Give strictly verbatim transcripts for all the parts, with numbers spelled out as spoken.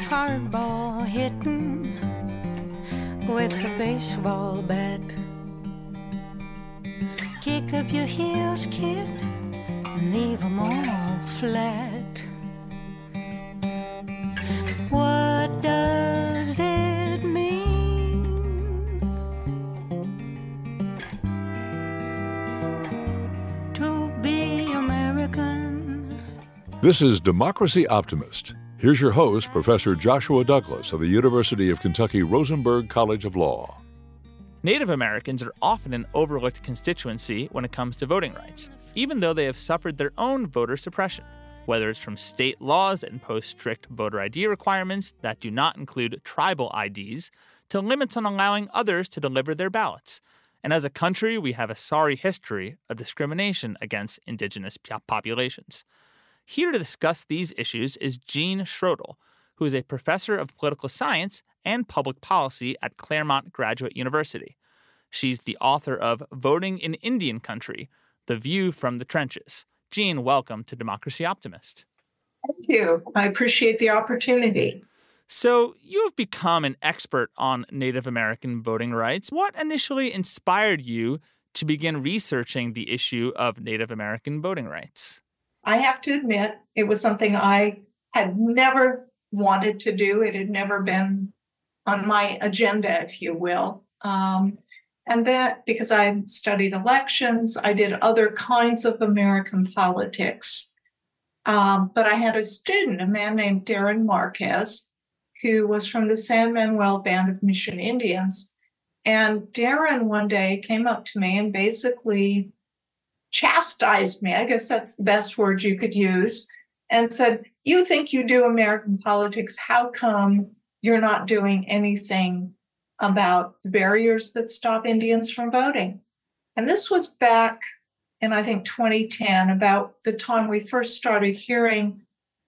hardball hitting with a baseball bat. Kick up your heels, kid, and leave 'em all flat. What does it mean to be American? This is Democracy Optimist. Here's your host, Professor Joshua Douglas of the University of Kentucky Rosenberg College of Law. Native Americans are often an overlooked constituency when it comes to voting rights, even though they have suffered their own voter suppression, whether it's from state laws that impose strict voter I D requirements that do not include tribal I Ds, to limits on allowing others to deliver their ballots. And as a country, we have a sorry history of discrimination against indigenous populations. Here to discuss these issues is Jean Schroedel, who is a professor of political science and public policy at Claremont Graduate University. She's the author of Voting in Indian Country, The View from the Trenches. Jean, welcome to Democracy Optimist. Thank you. I appreciate the opportunity. So you have become an expert on Native American voting rights. What initially inspired you to begin researching the issue of Native American voting rights? I have to admit, it was something I had never wanted to do. It had never been on my agenda, if you will. Um, and that because I studied elections, I did other kinds of American politics. Um, but I had a student, a man named Darren Marquez, who was from the San Manuel Band of Mission Indians. And Darren one day came up to me and basically chastised me, I guess that's the best word you could use, and said, you think you do American politics, how come you're not doing anything about the barriers that stop Indians from voting? And this was back in, I think, twenty ten, about the time we first started hearing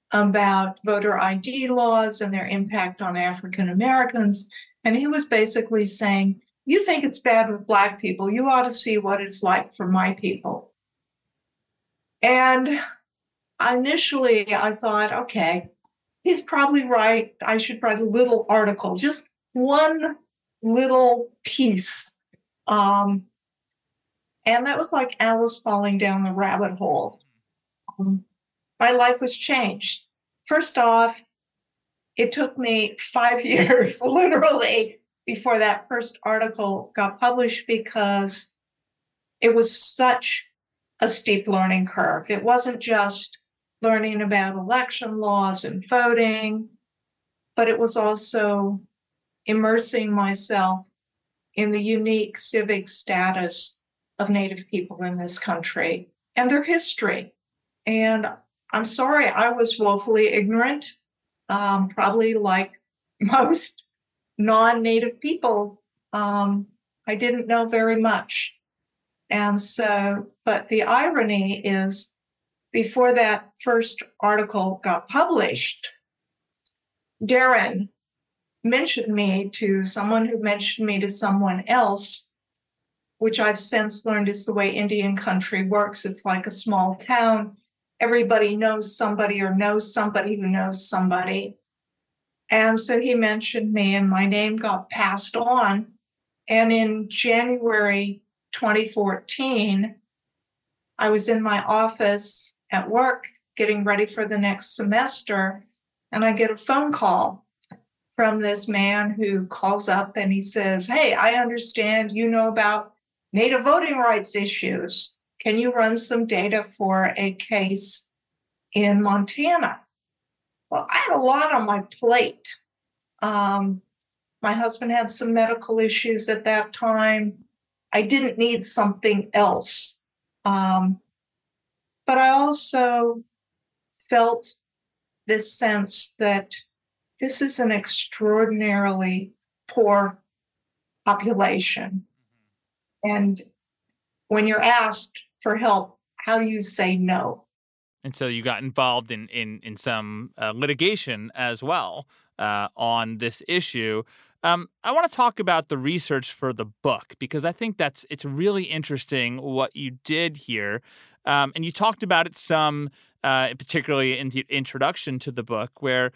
about voter I D laws and their impact on African Americans. And he was basically saying, you think it's bad with Black people, you ought to see what it's like for my people. And initially I thought, okay, he's probably right. I should write a little article, just one little piece. Um, and that was like Alice falling down the rabbit hole. Um, my life was changed. First off, it took me five years, literally, before that first article got published because it was such a steep learning curve. It wasn't just learning about election laws and voting, but it was also immersing myself in the unique civic status of Native people in this country and their history. And I'm sorry, I was woefully ignorant, um, probably like most non-Native people. Um, I didn't know very much. And so, but the irony is, before that first article got published, Darren mentioned me to someone who mentioned me to someone else, which I've since learned is the way Indian country works. It's like a small town. Everybody knows somebody or knows somebody who knows somebody. And so he mentioned me and my name got passed on. And in January twenty fourteen, I was in my office at work getting ready for the next semester, and I get a phone call from this man who calls up and he says, hey, I understand you know about Native voting rights issues. Can you run some data for a case in Montana? Well, I had a lot on my plate. Um, my husband had some medical issues at that time. I didn't need something else. Um, but I also felt this sense that this is an extraordinarily poor population. And when you're asked for help, how do you say no? And so you got involved in in, in some uh, litigation as well uh, on this issue. Um, I want to talk about the research for the book because I think that's it's really interesting what you did here. Um, and you talked about it some, uh, particularly in the introduction to the book, where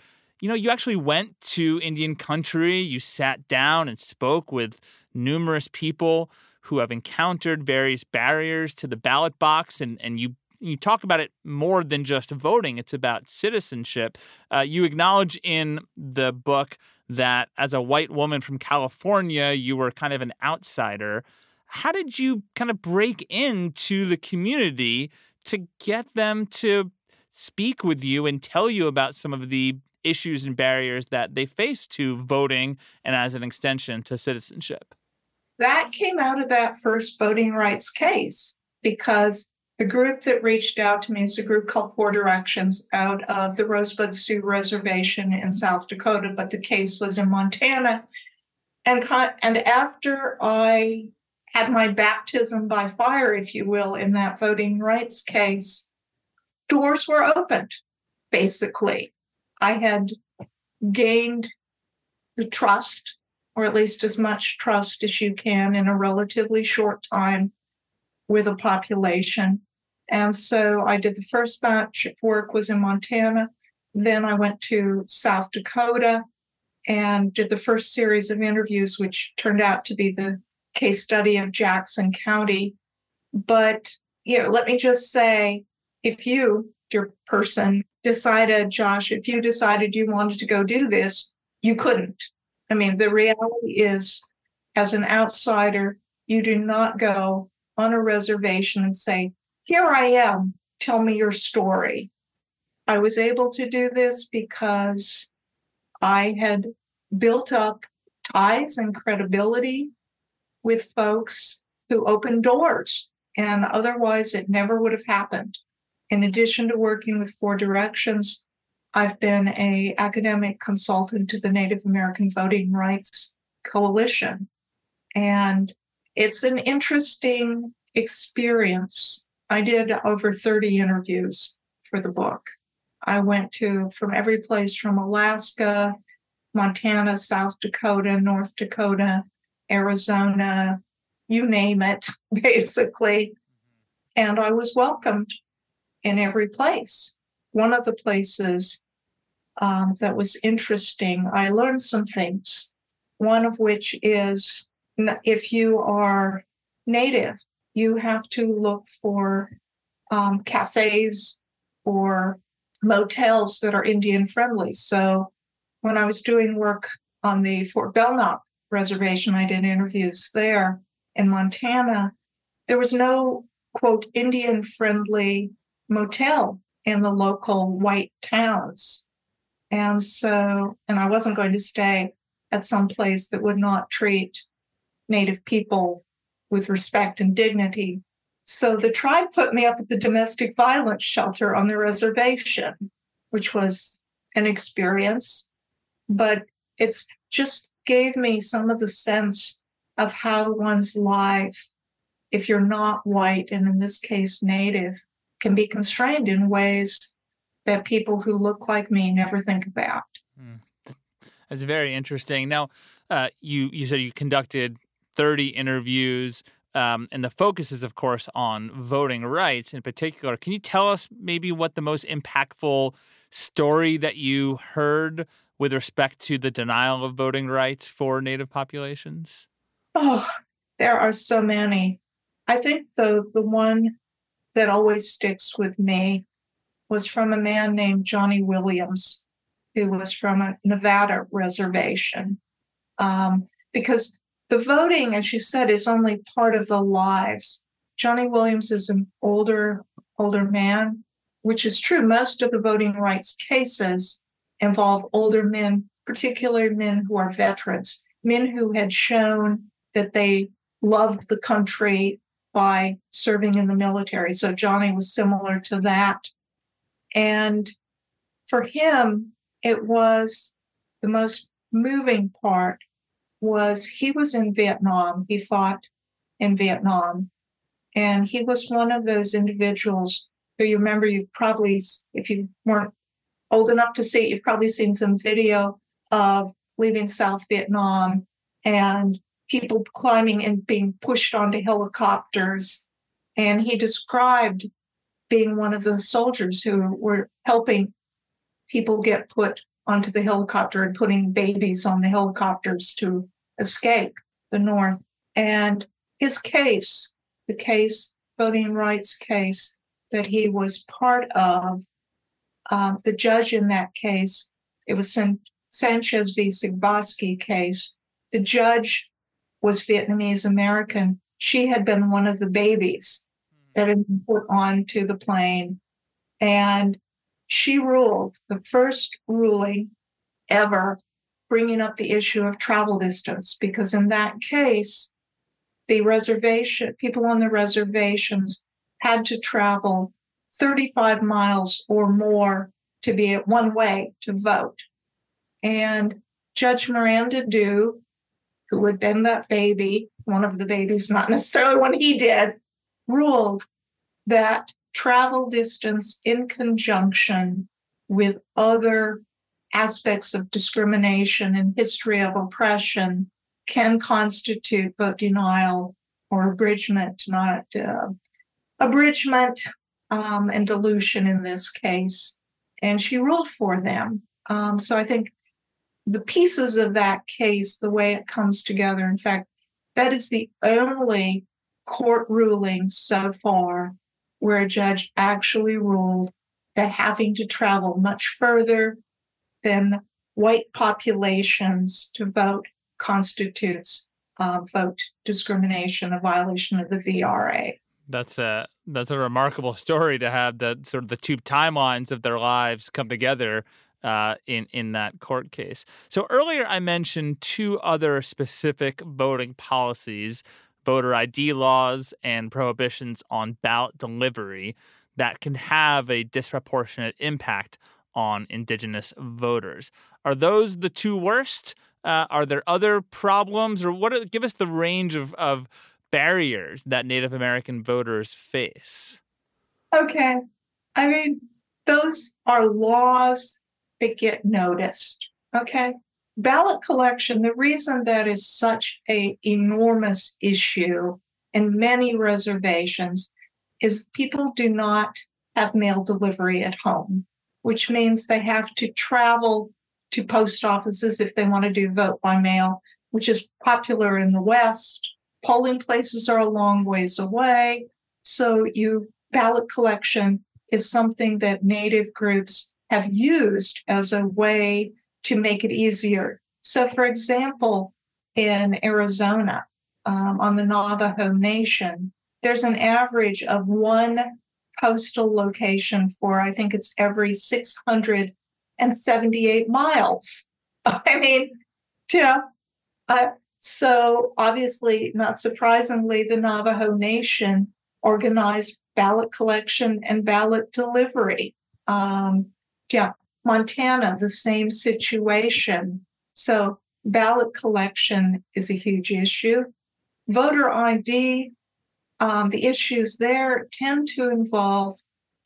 you know, you actually went to Indian country. You sat down and spoke with numerous people who have encountered various barriers to the ballot box, and, and you you talk about it more than just voting. It's about citizenship. Uh, you acknowledge in the book that as a white woman from California, you were kind of an outsider. How did you kind of break into the community to get them to speak with you and tell you about some of the issues and barriers that they face to voting and as an extension to citizenship? That came out of that first voting rights case, because the group that reached out to me is a group called Four Directions out of the Rosebud Sioux Reservation in South Dakota, but the case was in Montana. And, and after I had my baptism by fire, if you will, in that voting rights case, doors were opened, basically. I had gained the trust, or at least as much trust as you can in a relatively short time with a population. And so I did the first batch of work was in Montana. Then I went to South Dakota and did the first series of interviews, which turned out to be the case study of Jackson County. But, you know, let me just say, if you, dear person, decided, Josh, if you decided you wanted to go do this, you couldn't. I mean, the reality is, as an outsider, you do not go on a reservation and say, here I am, tell me your story. I was able to do this because I had built up ties and credibility with folks who opened doors, and otherwise it never would have happened. In addition to working with Four Directions, I've been an academic consultant to the Native American Voting Rights Coalition. And it's an interesting experience. I did over thirty interviews for the book. I went to from every place from Alaska, Montana, South Dakota, North Dakota, Arizona, you name it, basically. And I was welcomed in every place. One of the places um, that was interesting, I learned some things, one of which is if you are Native, you have to look for um, cafes or motels that are Indian friendly. So when I was doing work on the Fort Belknap Reservation, I did interviews there in Montana. There was no, quote, Indian friendly motel in the local white towns. And so, and I wasn't going to stay at some place that would not treat Native people with respect and dignity. So the tribe put me up at the domestic violence shelter on the reservation, which was an experience, but it's just gave me some of the sense of how one's life, if you're not white, and in this case, Native, can be constrained in ways that people who look like me never think about. Mm. That's very interesting. Now, uh, you, you said you conducted thirty interviews, um, and the focus is, of course, on voting rights in particular. Can you tell us maybe what the most impactful story that you heard with respect to the denial of voting rights for Native populations? Oh, there are so many. I think, though, the one that always sticks with me was from a man named Johnny Williams, who was from a Nevada reservation. Um, because the voting, as you said, is only part of the lives. Johnny Williams is an older, older man, which is true. Most of the voting rights cases involve older men, particularly men who are veterans, men who had shown that they loved the country by serving in the military. So Johnny was similar to that. And for him, it was the most moving part was he was in Vietnam. He fought in Vietnam. And he was one of those individuals who you remember you've probably, if you weren't old enough to see it, you've probably seen some video of leaving South Vietnam and people climbing and being pushed onto helicopters. And he described being one of the soldiers who were helping people get put onto the helicopter and putting babies on the helicopters to escape the North. And his case, the case, voting rights case that he was part of, uh, the judge in that case, it was San- Sanchez v. Sigbaski case. The judge was Vietnamese American. She had been one of the babies that had been put onto the plane. And she ruled, the first ruling ever, bringing up the issue of travel distance, because in that case, the reservation, people on the reservations had to travel thirty-five miles or more to be at one way to vote. And Judge Miranda Dew, who had been that baby, one of the babies, not necessarily one he did, ruled that travel distance in conjunction with other aspects of discrimination and history of oppression can constitute vote denial or abridgment, not uh, abridgment um, and dilution in this case. And she ruled for them. Um, so I think the pieces of that case, the way it comes together, in fact, that is the only court ruling so far where a judge actually ruled that having to travel much further than white populations to vote constitutes uh, vote discrimination, a violation of the V R A. That's a that's a remarkable story to have the sort of the two timelines of their lives come together uh, in in that court case. So earlier I mentioned two other specific voting policies: voter I D laws and prohibitions on ballot delivery that can have a disproportionate impact on Indigenous voters. Are those the two worst? Uh, are there other problems, or what? Are, give us the range of, of barriers that Native American voters face. Okay. I mean, those are laws that get noticed. Okay. Ballot collection, the reason that is such an enormous issue in many reservations is people do not have mail delivery at home, which means they have to travel to post offices if they want to do vote by mail, which is popular in the West. Polling places are a long ways away. So you ballot collection is something that Native groups have used as a way to make it easier. So, for example, in Arizona, um, on the Navajo Nation, there's an average of one postal location for, I think it's every six hundred seventy-eight miles. I mean, yeah. Uh, so obviously, not surprisingly, the Navajo Nation organized ballot collection and ballot delivery. Um, yeah, Montana, the same situation. So ballot collection is a huge issue. Voter I D, um, the issues there tend to involve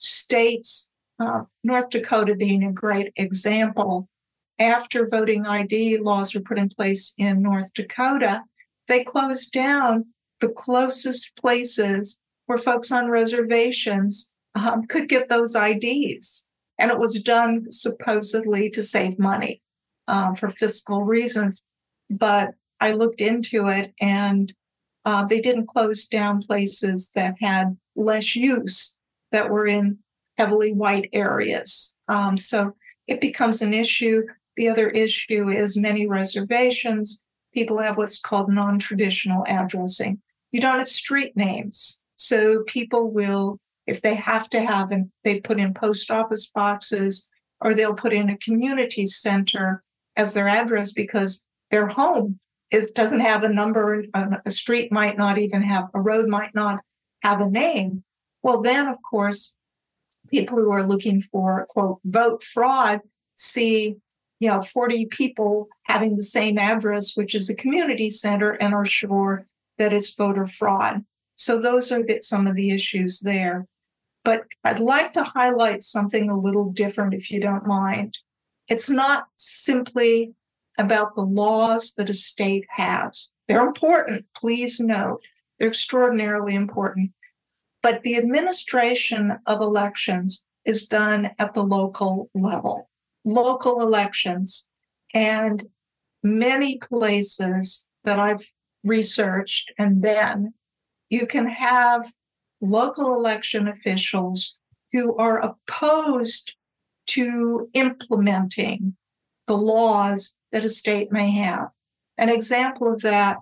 states, uh, North Dakota being a great example. After voting I D laws were put in place in North Dakota, they closed down the closest places where folks on reservations um, could get those I Ds. And it was done supposedly to save money um, for fiscal reasons. But I looked into it, and uh, they didn't close down places that had less use, that were in heavily white areas. Um, so it becomes an issue. The other issue is many reservations, people have what's called non-traditional addressing. You don't have street names. So people will, if they have to have, and they put in post office boxes, or they'll put in a community center as their address because their home is doesn't have a number, a street might not even have, a road might not have a name. Well, then, of course, people who are looking for, quote, vote fraud see, you know, forty people having the same address, which is a community center, and are sure that it's voter fraud. So those are the, some of the issues there. But I'd like to highlight something a little different, if you don't mind. It's not simply about the laws that a state has. They're important, please note. They're extraordinarily important. But the administration of elections is done at the local level. local elections, and many places that I've researched, and then you can have local election officials who are opposed to implementing the laws that a state may have. An example of that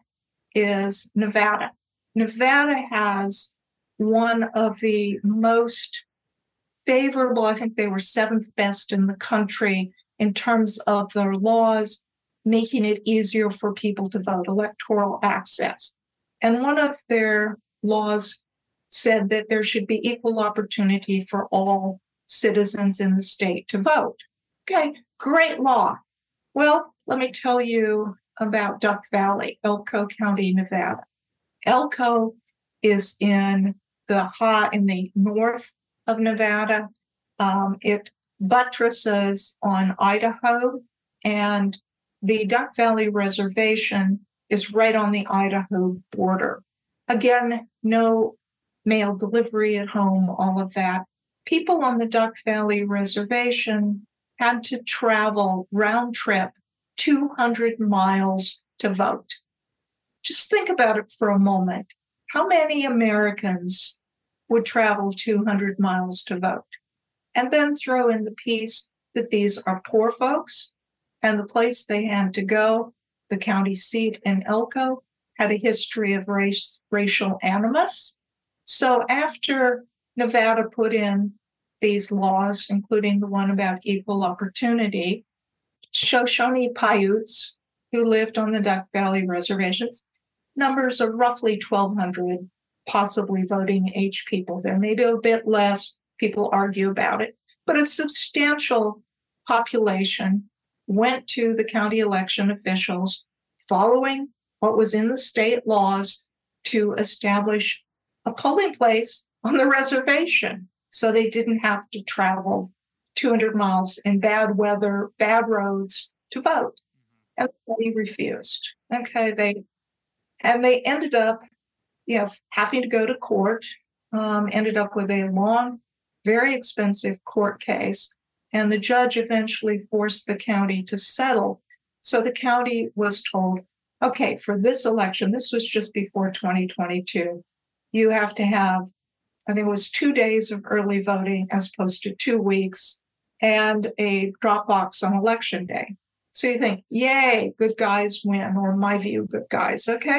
is Nevada. Nevada has one of the most favorable, I think they were seventh best in the country in terms of their laws, making it easier for people to vote, electoral access. And one of their laws said that there should be equal opportunity for all citizens in the state to vote. Okay, great law. Well, let me tell you about Duck Valley, Elko County, Nevada. Elko is in the high, in the north of Nevada. Um, it buttresses on Idaho, and the Duck Valley Reservation is right on the Idaho border. Again, no mail delivery at home, all of that. People on the Duck Valley Reservation had to travel round trip two hundred miles to vote. Just think about it for a moment. How many Americans would travel two hundred miles to vote? And then throw in the piece that these are poor folks, and the place they had to go, the county seat in Elko, had a history of race, racial animus. So after Nevada put in these laws, including the one about equal opportunity, Shoshone Paiutes, who lived on the Duck Valley reservations, numbers of roughly twelve hundred possibly voting age people there, maybe a bit less. People argue about it, but a substantial population went to the county election officials following what was in the state laws to establish a polling place on the reservation so they didn't have to travel two hundred miles in bad weather, bad roads to vote. And they refused. Okay, they and they ended up, you know, having to go to court, um, ended up with a long, very expensive court case, and the judge eventually forced the county to settle. So the county was told, okay, for this election, this was just before twenty twenty-two, you have to have, I think it was two days of early voting as opposed to two weeks, and a drop box on election day. So you think, yay, good guys win, or in my view, good guys, okay?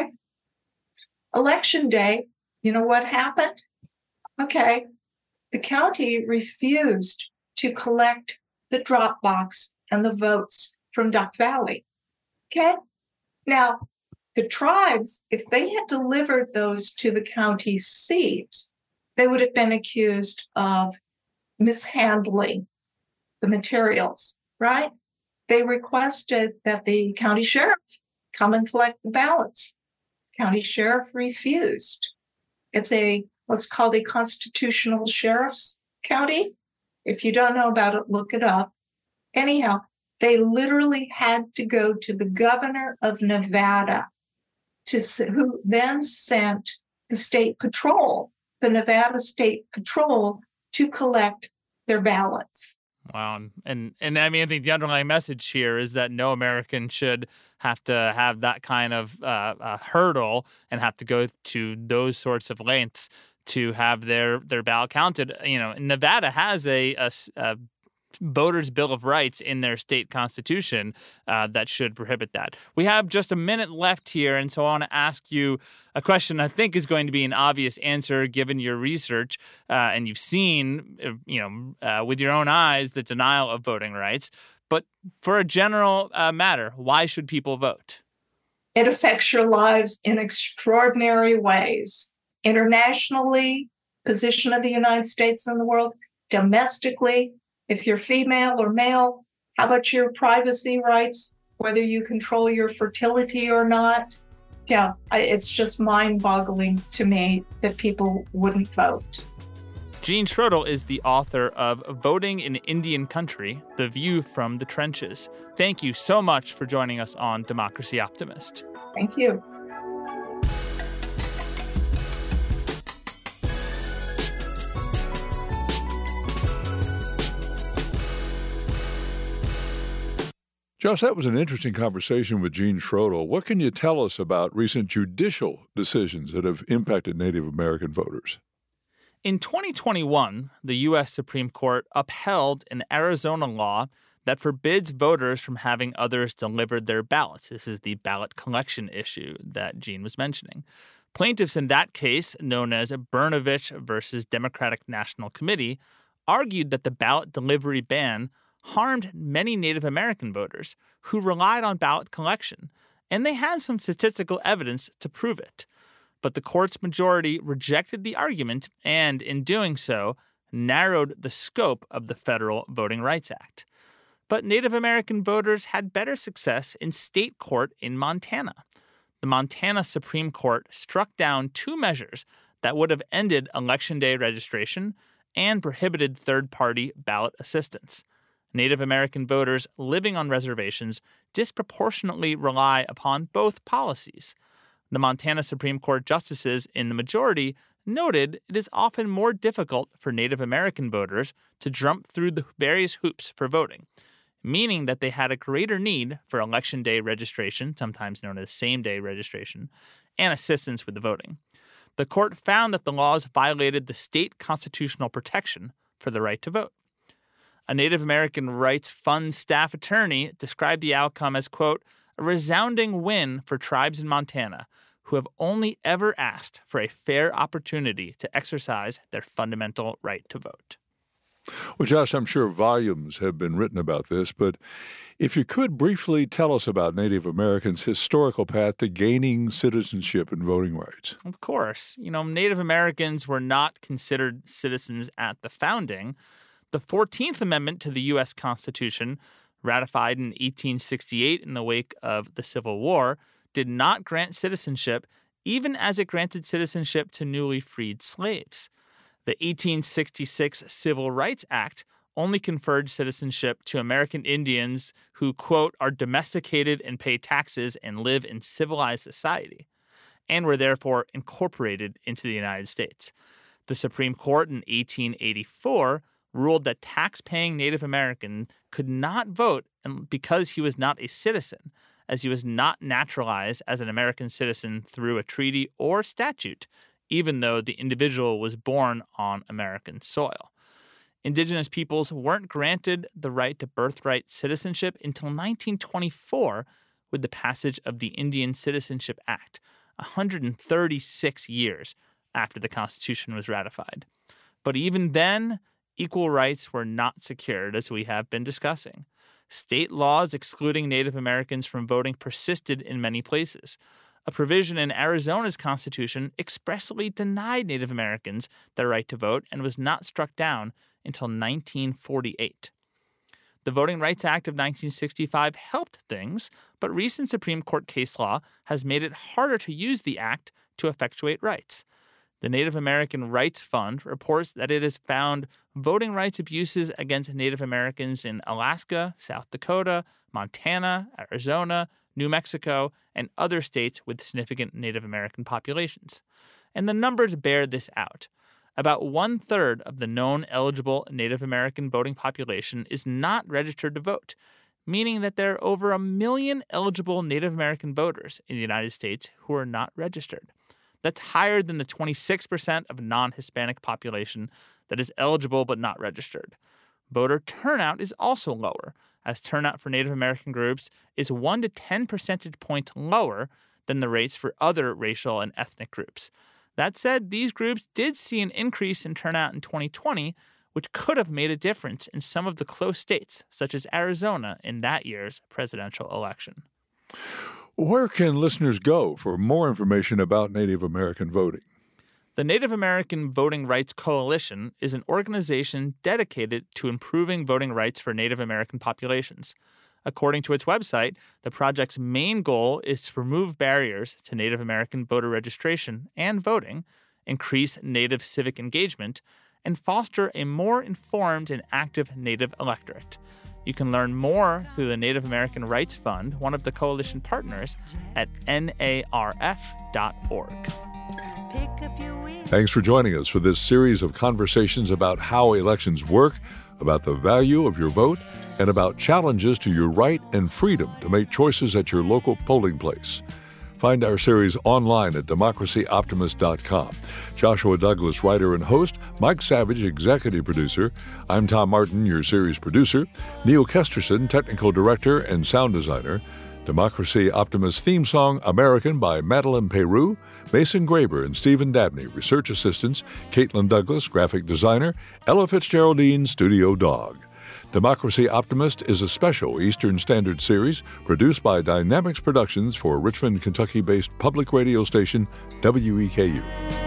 Election day, you know what happened? Okay, the county refused to collect the drop box and the votes from Duck Valley, okay? Now, the tribes, if they had delivered those to the county seat, they would have been accused of mishandling the materials, right? They requested that the county sheriff come and collect the ballots. County sheriff refused. It's a what's called a constitutional sheriff's county. If you don't know about it, look it up. Anyhow, they literally had to go to the governor of Nevada, to who then sent the state patrol, the Nevada State Patrol, to collect their ballots. Wow. And, and I mean, I think the underlying message here is that no American should have to have that kind of uh, uh, hurdle and have to go to those sorts of lengths to have their, their ballot counted. You know, Nevada has a, a, a voters' Bill of Rights in their state constitution uh, that should prohibit that. We have just a minute left here, and so I want to ask you a question I think is going to be an obvious answer given your research, uh, and you've seen, you know, uh, with your own eyes the denial of voting rights. But for a general uh, matter, why should people vote? It affects your lives in extraordinary ways. Internationally, position of the United States in the world, domestically, if you're female or male, how about your privacy rights, whether you control your fertility or not? Yeah, it's just mind-boggling to me that people wouldn't vote. Jean Schroedel is the author of Voting in Indian Country, The View from the Trenches. Thank you so much for joining us on Democracy Optimist. Thank you. Josh, that was an interesting conversation with Gene Schroedel. What can you tell us about recent judicial decisions that have impacted Native American voters? In twenty twenty-one, the U S Supreme Court upheld an Arizona law that forbids voters from having others deliver their ballots. This is the ballot collection issue that Gene was mentioning. Plaintiffs in that case, known as Brnovich versus Democratic National Committee, argued that the ballot delivery ban harmed many Native American voters who relied on ballot collection, and they had some statistical evidence to prove it. But the court's majority rejected the argument and, in doing so, narrowed the scope of the Federal Voting Rights Act. But Native American voters had better success in state court in Montana. The Montana Supreme Court struck down two measures that would have ended Election Day registration and prohibited third-party ballot assistance. Native American voters living on reservations disproportionately rely upon both policies. The Montana Supreme Court justices in the majority noted it is often more difficult for Native American voters to jump through the various hoops for voting, meaning that they had a greater need for Election Day registration, sometimes known as same-day registration, and assistance with the voting. The court found that the laws violated the state constitutional protection for the right to vote. A Native American Rights Fund staff attorney described the outcome as, quote, a resounding win for tribes in Montana who have only ever asked for a fair opportunity to exercise their fundamental right to vote. Well, Josh, I'm sure volumes have been written about this, but if you could briefly tell us about Native Americans' historical path to gaining citizenship and voting rights. Of course. You know, Native Americans were not considered citizens at the founding. The fourteenth Amendment to the U S Constitution, ratified in eighteen sixty-eight in the wake of the Civil War, did not grant citizenship, even as it granted citizenship to newly freed slaves. The eighteen sixty-six Civil Rights Act only conferred citizenship to American Indians who, quote, are domesticated and pay taxes and live in civilized society, and were therefore incorporated into the United States. The Supreme Court in eighteen eighty-four ruled that tax-paying Native American could not vote because he was not a citizen, as he was not naturalized as an American citizen through a treaty or statute, even though the individual was born on American soil. Indigenous peoples weren't granted the right to birthright citizenship until nineteen twenty-four with the passage of the Indian Citizenship Act, one hundred thirty-six years after the Constitution was ratified. But even then, equal rights were not secured, as we have been discussing. State laws excluding Native Americans from voting persisted in many places. A provision in Arizona's constitution expressly denied Native Americans their right to vote and was not struck down until nineteen forty-eight. The Voting Rights Act of nineteen sixty-five helped things, but recent Supreme Court case law has made it harder to use the act to effectuate rights. The Native American Rights Fund reports that it has found voting rights abuses against Native Americans in Alaska, South Dakota, Montana, Arizona, New Mexico, and other states with significant Native American populations. And the numbers bear this out. About one-third of the known eligible Native American voting population is not registered to vote, meaning that there are over a million eligible Native American voters in the United States who are not registered. That's higher than the twenty-six percent of non-Hispanic population that is eligible but not registered. Voter turnout is also lower, as turnout for Native American groups is one to ten percentage points lower than the rates for other racial and ethnic groups. That said, these groups did see an increase in turnout in twenty twenty, which could have made a difference in some of the close states, such as Arizona, in that year's presidential election. Where can listeners go for more information about Native American voting? The Native American Voting Rights Coalition is an organization dedicated to improving voting rights for Native American populations. According to its website, the project's main goal is to remove barriers to Native American voter registration and voting, increase Native civic engagement, and foster a more informed and active Native electorate. You can learn more through the Native American Rights Fund, one of the coalition partners, at N A R F dot org. Thanks for joining us for this series of conversations about how elections work about the value of your vote and about challenges to your right and freedom to make choices at your local polling place. Find our series online at democracy optimist dot com. Joshua Douglas, writer and host. Mike Savage, executive producer. I'm Tom Martin, your series producer. Neil Kesterson, technical director and sound designer. Democracy Optimist theme song, American, by Madeline Peru. Mason Graber and Stephen Dabney, research assistants. Caitlin Douglas, graphic designer. Ella Fitzgeraldine, studio dog. Democracy Optimist is a special Eastern Standard series produced by Dynamics Productions for Richmond, Kentucky-based public radio station W E K U.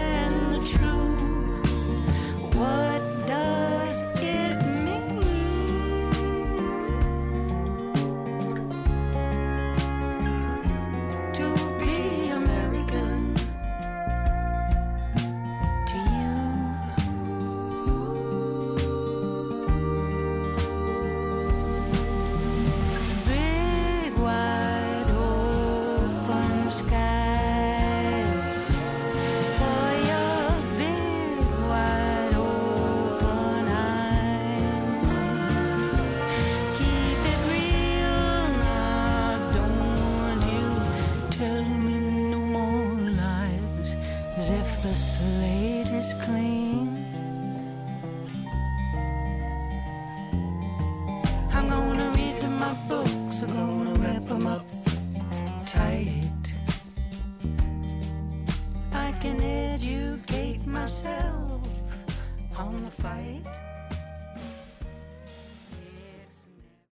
If the slate is clean, I'm gonna read my books, I'm gonna wrap them up tight. I can educate myself on the fight.